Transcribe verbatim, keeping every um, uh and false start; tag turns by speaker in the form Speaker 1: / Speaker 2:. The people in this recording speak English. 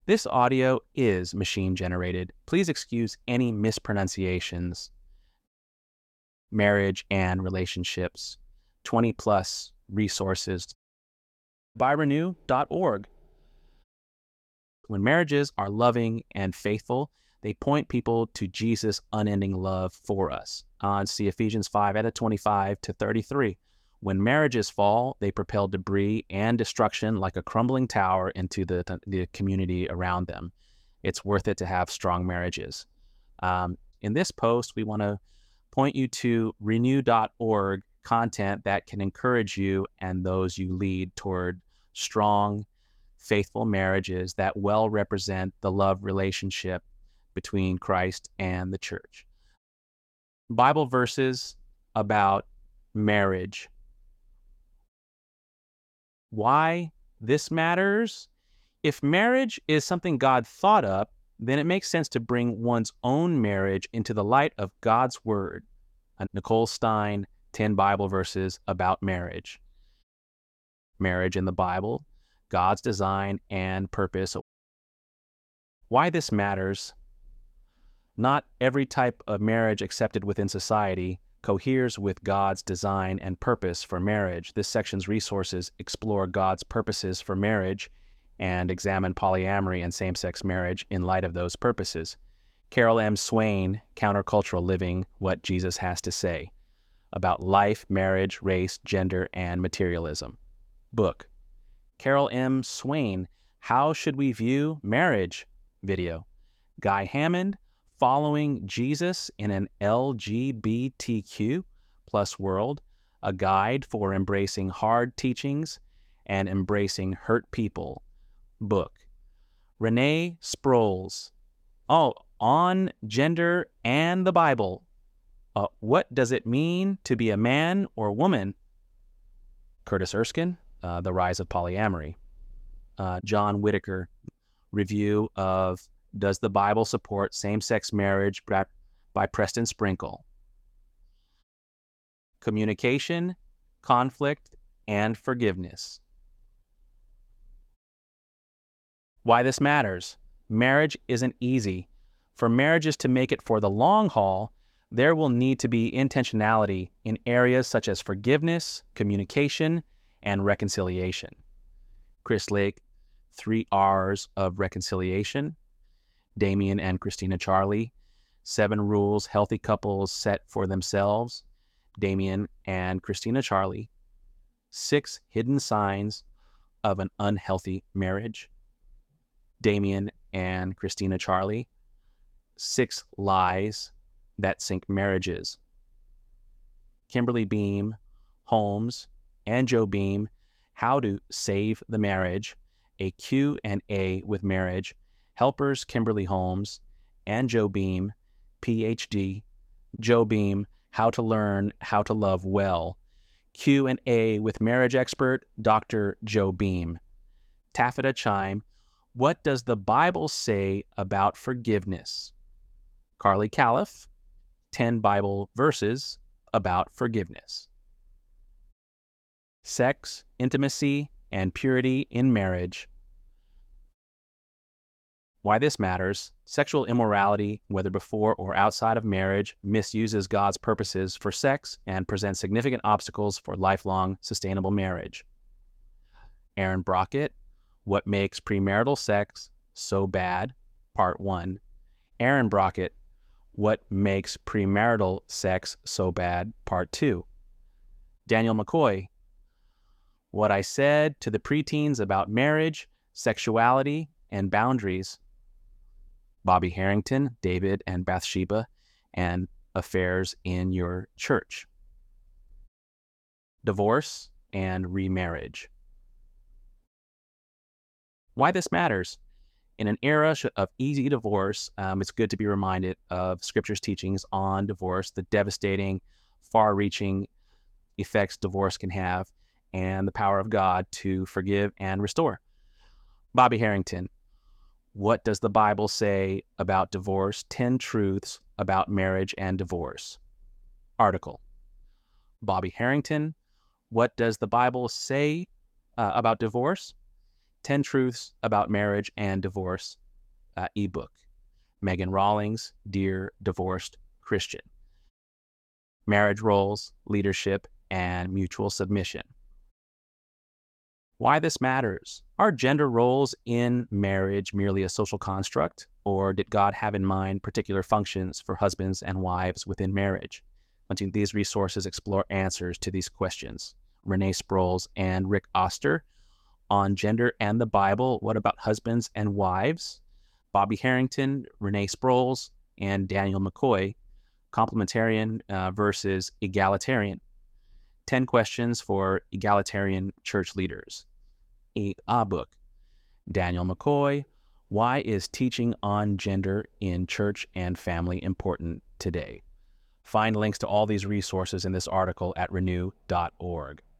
Speaker 1: This audio is machine generated. Please excuse any mispronunciations. Marriage and relationships, twenty plus resources by renew dot org. When marriages are loving and faithful, they point people to Jesus' unending love for us. On see Ephesians five out of twenty-five to thirty-three. When marriages fall, they propel debris and destruction like a crumbling tower into the, the community around them. It's worth it to have strong marriages. Um, in this post, we want to point you to renew dot org content that can encourage you and those you lead toward strong, faithful marriages that well represent the love relationship between Christ and the church. Bible verses about marriage. Why this matters? If marriage is something God thought up, then it makes sense to bring one's own marriage into the light of God's Word. Nicole Stein, ten Bible verses about marriage. Marriage in the Bible, God's design and purpose. Why this matters? Not every type of marriage accepted within society coheres with God's design and purpose for marriage. This section's resources explore God's purposes for marriage and examine polyamory and same-sex marriage in light of those purposes. Carol M. Swain, Countercultural Living, What Jesus Has to Say, about life, marriage, race, gender, and materialism. Book. Carol M. Swain, How Should We View Marriage? Video. Guy Hammond, Following Jesus in an L G B T Q plus world, a guide for embracing hard teachings and embracing hurt people. Book. Renee Sproles, oh, on gender and the Bible. Uh, what does it mean to be a man or woman? Curtis Erskine, uh, The Rise of Polyamory. Uh, John Whitaker, review of Does the Bible Support Same-Sex Marriage by Preston Sprinkle. Communication, Conflict, and Forgiveness. Why this matters. Marriage isn't easy. For marriages to make it for the long haul, there will need to be intentionality in areas such as forgiveness, communication, and reconciliation. Chris Lake, Three R's of Reconciliation. Damien and Christina Charlie, Seven Rules Healthy Couples Set for Themselves. Damien and Christina Charlie, Six Hidden Signs of an Unhealthy Marriage. Damien and Christina Charlie, Six Lies That Sink Marriages. Kimberly Beam, Holmes, and Joe Beam, How to Save the Marriage, a Q and A with Marriage. Helpers Kimberly Holmes and Joe Beam, P H D. Joe Beam, How to Learn How to Love Well. Q and A with marriage expert Doctor Joe Beam. Taffeta Chime, What Does the Bible Say About Forgiveness? Carly Califf, ten Bible Verses About Forgiveness. Sex, Intimacy, and Purity in Marriage. Why this matters. Sexual immorality, whether before or outside of marriage, misuses God's purposes for sex and presents significant obstacles for lifelong, sustainable marriage. Aaron Brockett, What Makes Premarital Sex So Bad? Part one. Aaron Brockett, What Makes Premarital Sex So Bad? Part two. Daniel McCoy, What I Said to the Preteens About Marriage, Sexuality, and Boundaries. Bobby Harrington, David and Bathsheba, and Affairs in Your Church. Divorce and Remarriage. Why this matters. In an era of easy divorce, um, it's good to be reminded of Scripture's teachings on divorce, the devastating, far-reaching effects divorce can have, and the power of God to forgive and restore. Bobby Harrington, What Does the Bible Say About Divorce? ten Truths About Marriage and Divorce. Article. Bobby Harrington, What Does the Bible Say uh, About Divorce? ten Truths About Marriage and Divorce uh, ebook. Megan Rawlings, Dear Divorced Christian. Marriage Roles, Leadership, and Mutual Submission. Why This Matters. Are gender roles in marriage merely a social construct, or did God have in mind particular functions for husbands and wives within marriage? Hunting these resources explore answers to these questions. Renee Sproul and Rick Oster on Gender and the Bible, What About Husbands and Wives? Bobby Harrington, Renee Sproul, and Daniel McCoy, Complementarian uh, versus Egalitarian. ten Questions for Egalitarian Church Leaders. A book. Daniel McCoy, Why is Teaching on Gender in Church and Family Important Today? Find links to all these resources in this article at renew dot org.